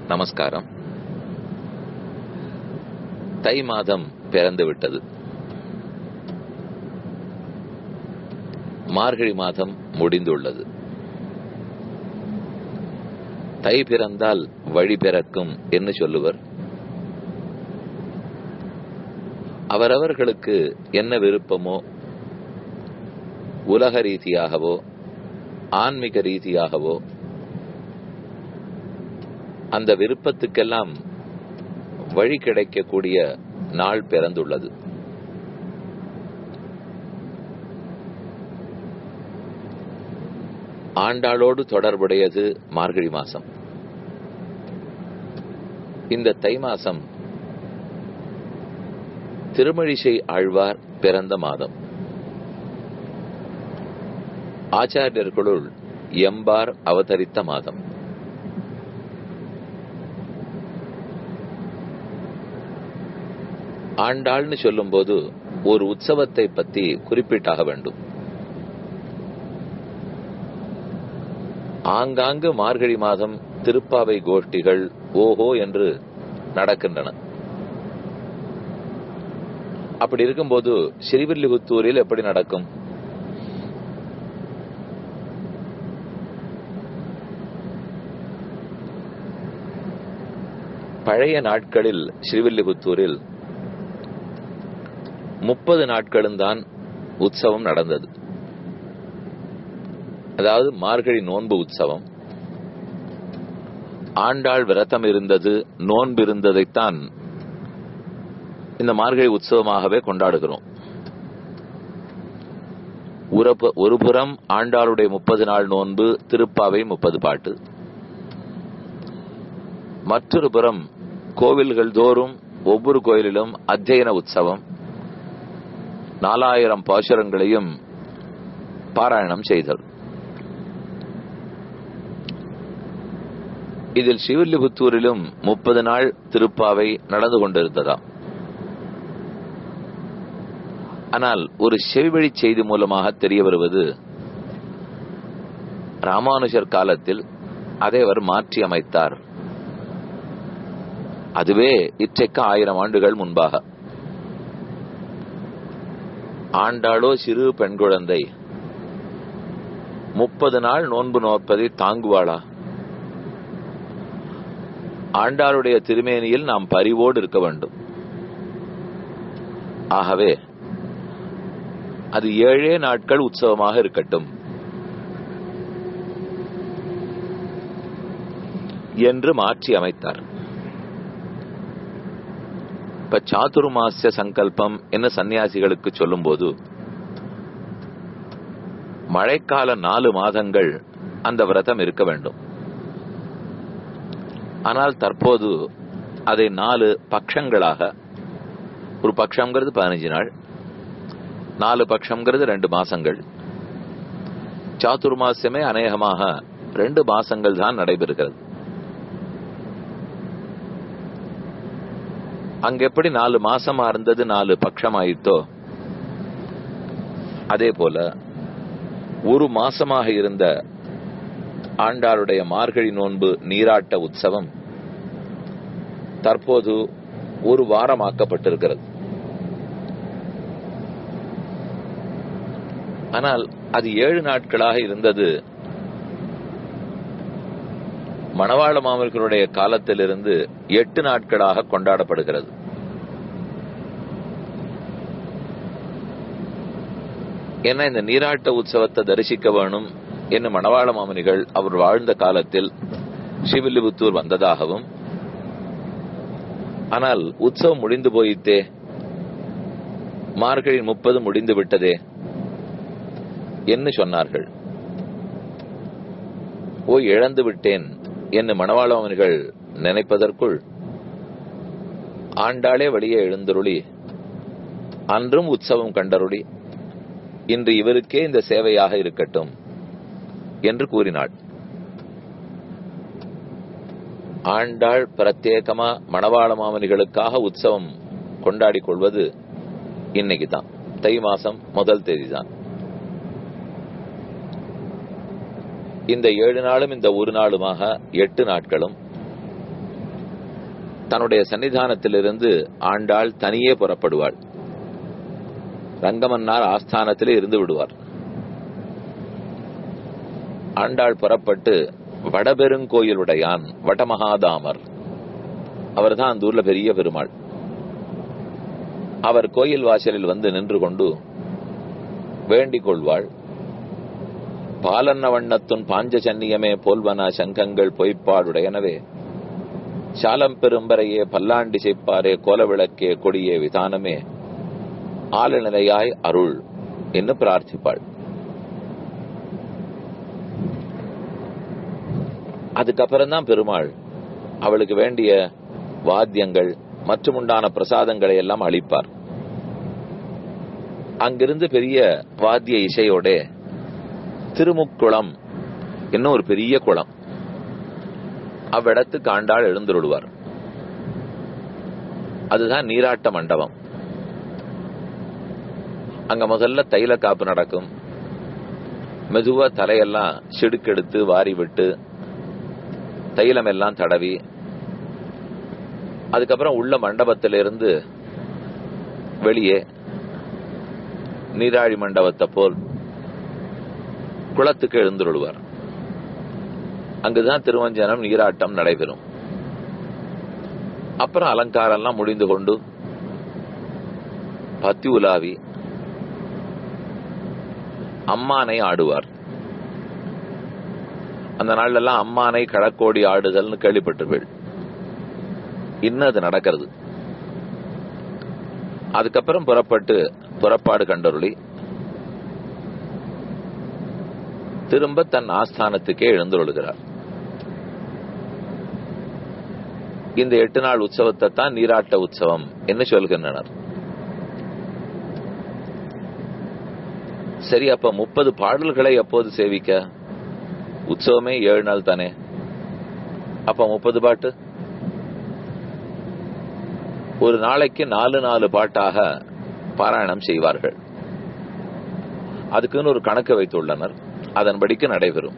நமஸ்காரம். தை மாதம் பிறந்து விட்டது. மார்கழி மாதம் முடிந்துள்ளது. தை பிறந்தால் வழி பிறக்கும் என்று சொல்லுவர். அவரவர்களுக்கு என்ன விருப்பமோ, உலக ரீதியாகவோ ஆன்மீக ரீதியாகவோ, அந்த விருப்பத்துக்கெல்லாம் வழி கிடைக்கக்கூடிய நாள் பிறந்துள்ளது. ஆண்டாளோடு தொடர்புடையது மார்கழி மாசம். இந்த தை மாசம் திருமழிசை ஆழ்வார் பிறந்த மாதம். ஆச்சாரியர்களுள் எம்பார் அவதரித்த மாதம். ஆண்டாள்னு சொல்லும் போது ஒரு உற்சவத்தை பற்றி குறிப்பிட்டாக வேண்டும். ஆங்காங்கு மார்கழி மாதம் திருப்பாவை கோஷ்டிகள் ஓஹோ என்று நடக்கின்றன. அப்படி இருக்கும்போது ஸ்ரீவில்லிபுத்தூரில் எப்படி நடக்கும்? பழைய நாட்களில் ஸ்ரீவில்லிபுத்தூரில் 30 நாட்களும் தான் உற்சவம் நடந்தது. அதாவது மார்கழி நோன்பு உற்சவம். ஆண்டாள் விரதம் இருந்தது, நோன்பு இருந்ததைத்தான் இந்த மார்கழி உற்சவமாகவே கொண்டாடுகிறோம். ஒருபுறம் ஆண்டாளுடைய 30 நாள் நோன்பு, திருப்பாவை 30 பாட்டு. மற்றொரு புறம் கோவில்கள் தோறும் ஒவ்வொரு கோயிலிலும் அத்தியன உற்சவம், 4000 பாசுரங்களையும் பாராயணம் செய்தல். இதில் ஸ்ரீவில்லிபுத்தூரிலும் 30 நாள் திருப்பாவை நடந்து கொண்டிருந்ததாம். ஆனால் ஒரு செவிவழி செய்தி மூலமாக தெரிய வருவது, ராமானுஜர் காலத்தில் அதை அவர் மாற்றி அமைத்தார். அதுவே இற்றைக்கு 1000 ஆண்டுகள் முன்பாக. ஆண்டாளோ சிறு பெண் குழந்தை 30 நாள் நோன்பு நோற்பதை தாங்குவாளா? ஆண்டாளுடைய திருமேனியில் நாம் பரிவோடு இருக்க வேண்டும். ஆகவே அது 7 நாட்கள் உற்சவமாக இருக்கட்டும் என்று மாற்றி அமைத்தார். இப்ப சாதுர்மாஸ்ய சங்கல்பம் என்ன சன்னியாசிகளுக்கு சொல்லும் போது, மழைக்கால 4 மாதங்கள் அந்த விரதம் இருக்க வேண்டும். ஆனால் தற்போது அதை 4 பட்சங்களாக, ஒரு பட்சம்ங்கிறது 15 நாள், 4 பட்சம்ங்கிறது 2 மாசங்கள். சாதுர்மாசியமே அநேகமாக 2 மாசங்கள் தான் நடைபெறுகிறது. அங்க எப்படி 4 மாசமா இருந்தது 4 பட்சமாயிட்டோ, அதே போல ஒரு மாசமாக இருந்த ஆண்டாளுடைய மார்கழி நோன்பு நீராட்ட உற்சவம் தற்போது ஒரு வாரமாக்கப்பட்டிருக்கிறது. ஆனால் அது 7 நாட்களாக இருந்தது மணவாள மாமர்களுடைய காலத்திலிருந்து 8 நாட்களாக கொண்டாடப்படுகிறது. ஏன்னா இந்த நீராட்ட உற்சவத்தை தரிசிக்க வேணும் என்று மணவாள மாமனிகள் அவர் வாழ்ந்த காலத்தில் ஸ்ரீவில்லிபுத்தூர் வந்ததாகவும், ஆனால் உற்சவம் முடிந்து போயிட்டே, மார்கழி 30 முடிந்து விட்டதே என்று சொன்னார்கள். இழந்து விட்டேன் என்று மணவாள மாமனிகள் நினைப்பதற்குள் ஆண்டாளே வழியே எழுந்தருளி, அன்றும் உற்சவம் கண்டருளி, இன்று இவருக்கே இந்த சேவையாக இருக்கட்டும் என்று கூறினாள். ஆண்டாள் பிரத்யேகமா மணவாள மாமனிகளுக்காக உற்சவம் கொண்டாடி கொள்வது இன்னைக்கு தான், தை மாசம் 1 தேதி தான். இந்த 7 நாளும் இந்த ஒரு நாளுமாக 8 நாட்களும் தன்னுடைய சன்னிதானத்திலிருந்து ஆண்டாள் தனியே புறப்படுவாள். ரங்கமன்னார் ஆஸ்தானத்திலே இருந்து விடுவார். ஆண்டாள் புறப்பட்டு வடபெருங்கோயிலுடையான் வடமகாதாமர், அவர்தான் அந்த ஊர்ல பெரிய பெருமாள். அவர் கோயில் வாசலில் வந்து நின்று கொண்டு வேண்டிக் கொள்வாள். பாலன்ன வண்ணத்துன் பாஞ்ச சன்னியமே போல்வன சங்கங்கள் பொய்ப்பாடுடையனவே சாலம் பெரும்பரையே பல்லாண்டி செய்ப்பாரே கோலவிளக்கே கொடியே விதானமே ஆளுநிலையாய் அருள் என்று பிரார்த்திப்பாள். அதுக்கப்புறம் தான் பெருமாள் அவளுக்கு வேண்டிய வாத்தியங்கள் மற்றும் உண்டான பிரசாதங்களை எல்லாம் அளிப்பார். அங்கிருந்து பெரிய வாத்திய இசையோட திருமுக்குளம் இன்னும் ஒரு பெரிய குளம், அவ்விடத்துக்கு ஆண்டாள் எழுந்துருடுவார். அதுதான் நீராட்ட மண்டபம். அங்க முதல்ல தைல காப்பு நடக்கும். மெதுவா தலையெல்லாம் சிடுக்கெடுத்து வாரி விட்டு தைலம் எல்லாம் தடவி, அதுக்கப்புறம் உள்ள மண்டபத்திலிருந்து வெளியே நீராழி மண்டபத்தை போல் குளத்துக்கு எழுந்துருடுவார். அங்குதான் திருவஞ்சனம் நீராட்டம் நடைபெறும். அப்புறம் அலங்காரம் எல்லாம் முடிந்து கொண்டு பத்தி உலாவி அம்மானை ஆடுவார். அந்த நாள்ல எல்லாம் அம்மானை கடக்கோடி ஆடுதல்னு கேள்விப்பட்டிருப்பீள். இன்னும் அது நடக்கிறது. அதுக்கப்புறம் புறப்பாடு கண்டருளி திரும்ப தன் ஆஸ்தானத்துக்கே எழுந்துள்ளுகிறார். இந்த 8 நாள் உற்சவத்தை தான் நீராட்ட உற்சவம் என்று சொல்கின்றனர். சரி, அப்ப 30 பாடல்களை எப்போது சேவிக்க? உற்சவமே 7 நாள் தானே. அப்ப 30 பாட்டு ஒரு நாளைக்கு 4 பாட்டாக பாராயணம் செய்வார்கள். அதுக்குன்னு ஒரு கணக்கு வைத்துள்ளனர். அதன்படிக்கு நடைபெறும்.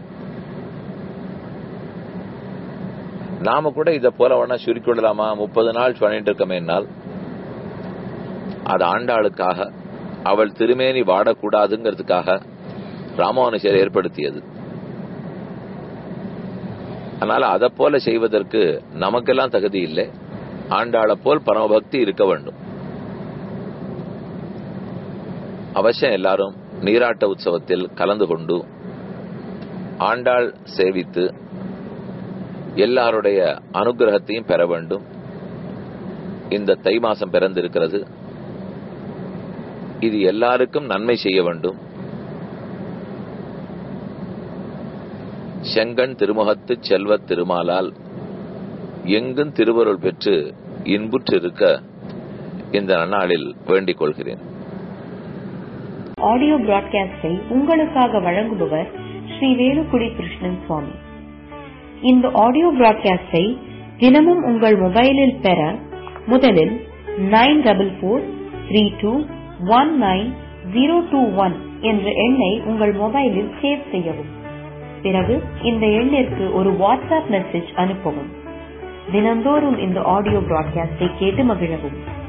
நாம கூட இதை போல வேணா சுருக்கிவிடலாமா? 30 நாள் பண்ணிட்டு இருக்கமேனால் அது ஆண்டாளுக்காக, அவள் திருமேனி வாடக்கூடாதுங்கிறதுக்காக ராமானுஜர் ஏற்படுத்தியது. அதனால அதை போல செய்வதற்கு நமக்கெல்லாம் தகுதி இல்லை. ஆண்டாளை போல் பரமபக்தி இருக்க வேண்டும். அவசியம் எல்லாரும் நீராட்ட உற்சவத்தில் கலந்து கொண்டு ஆண்டாள் சேவித்து எல்லாருடைய அனுகிரகத்தையும் பெற வேண்டும். இந்த தை மாசம் பிறந்திருக்கிறது. இது எல்லாருக்கும் நன்மை செய்ய வேண்டும். செங்கண் திருமுகத்து செல்வத் திருமாலால் எங்கும் திருவருள் பெற்று இன்புற்று இருக்க இந்த நன்னாளில் வேண்டிக் கொள்கிறேன். ஆடியோ பிராட்காஸ்டை உங்களுக்காக வழங்குபவர் ஸ்ரீ வேலுக்குடி கிருஷ்ணன் சுவாமி. இந்த ஆடியோ பிராட்காஸ்டை தினமும் உங்கள் மொபைலில் பெற முதலில் 9443219021 என்ற எண்ணை உங்கள் மொபைலில் சேவ் செய்யவும். பிறகு இந்த எண்ணிற்கு ஒரு வாட்ஸ்அப் மெசேஜ் அனுப்பவும். தினந்தோறும் இந்த ஆடியோ பிராட்காஸ்டை கேட்டு மகிழவும்.